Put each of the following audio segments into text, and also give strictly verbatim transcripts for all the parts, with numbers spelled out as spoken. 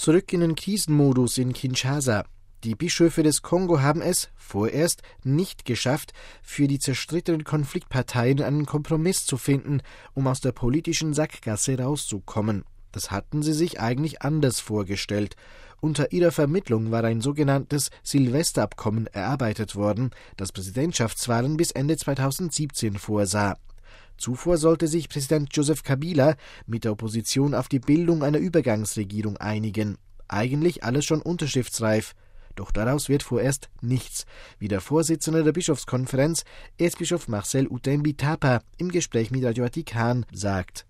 Zurück in den Krisenmodus in Kinshasa. Die Bischöfe des Kongo haben es, vorerst, nicht geschafft, für die zerstrittenen Konfliktparteien einen Kompromiss zu finden, um aus der politischen Sackgasse rauszukommen. Das hatten sie sich eigentlich anders vorgestellt. Unter ihrer Vermittlung war ein sogenanntes Silvesterabkommen erarbeitet worden, das Präsidentschaftswahlen bis Ende zweitausendsiebzehn vorsah. Zuvor sollte sich Präsident Joseph Kabila mit der Opposition auf die Bildung einer Übergangsregierung einigen. Eigentlich alles schon unterschriftsreif. Doch daraus wird vorerst nichts, wie der Vorsitzende der Bischofskonferenz, Erzbischof Marcel Utembi Tapa, im Gespräch mit Radio Vatikan sagt.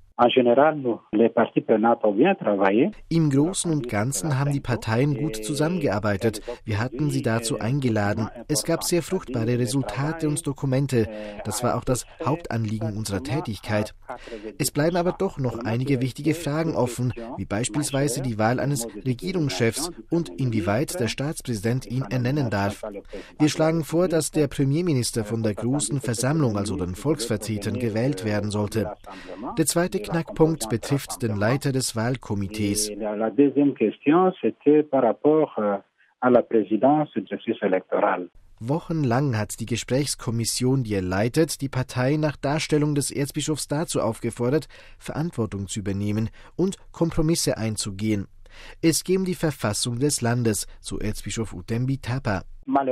Im Großen und Ganzen haben die Parteien gut zusammengearbeitet. Wir hatten sie dazu eingeladen. Es gab sehr fruchtbare Resultate und Dokumente. Das war auch das Hauptanliegen unserer Tätigkeit. Es bleiben aber doch noch einige wichtige Fragen offen, wie beispielsweise die Wahl eines Regierungschefs und inwieweit der Staatspräsident ihn ernennen darf. Wir schlagen vor, dass der Premierminister von der Großen Versammlung, also den Volksvertretern, gewählt werden sollte. Der zweite Knackpunkt betrifft den Leiter des Wahlkomitees. Wochenlang hat die Gesprächskommission, die er leitet, die Partei nach Darstellung des Erzbischofs dazu aufgefordert, Verantwortung zu übernehmen und Kompromisse einzugehen. Es gehe um die Verfassung des Landes, so Erzbischof Utembi Tapa.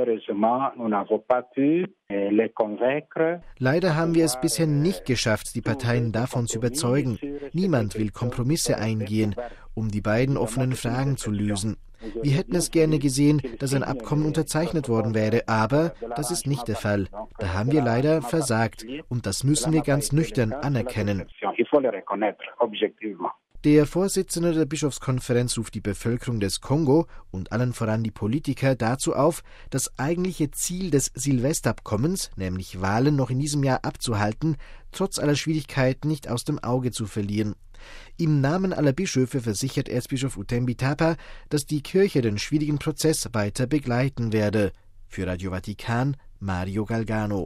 Leider haben wir es bisher nicht geschafft, die Parteien davon zu überzeugen. Niemand will Kompromisse eingehen, um die beiden offenen Fragen zu lösen. Wir hätten es gerne gesehen, dass ein Abkommen unterzeichnet worden wäre, aber das ist nicht der Fall. Da haben wir leider versagt und das müssen wir ganz nüchtern anerkennen. Der Vorsitzende der Bischofskonferenz ruft die Bevölkerung des Kongo und allen voran die Politiker dazu auf, das eigentliche Ziel des Silvesterabkommens, nämlich Wahlen noch in diesem Jahr abzuhalten, trotz aller Schwierigkeiten nicht aus dem Auge zu verlieren. Im Namen aller Bischöfe versichert Erzbischof Utembi Tapa, dass die Kirche den schwierigen Prozess weiter begleiten werde. Für Radio Vatikan, Mario Galgano.